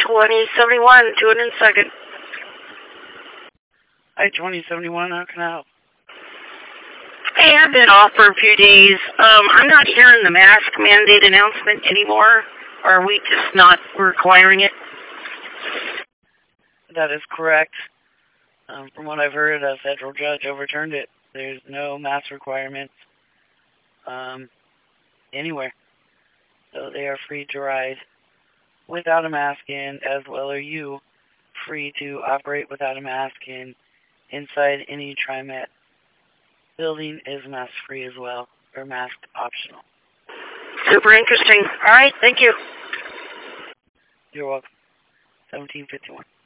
2071, doing in second. Hi, 2071, how can I help? Hey, I've been off for a few days. I'm not hearing the mask mandate announcement anymore. Are we just not requiring it? That is correct. From what I've heard, a federal judge overturned it. There's no mask requirements anywhere. So they are free to ride without a mask in, as well are you free to operate without a mask in. Inside any TriMet building is mask free as well, or mask optional. Super interesting. All right, thank you. You're welcome. 1751.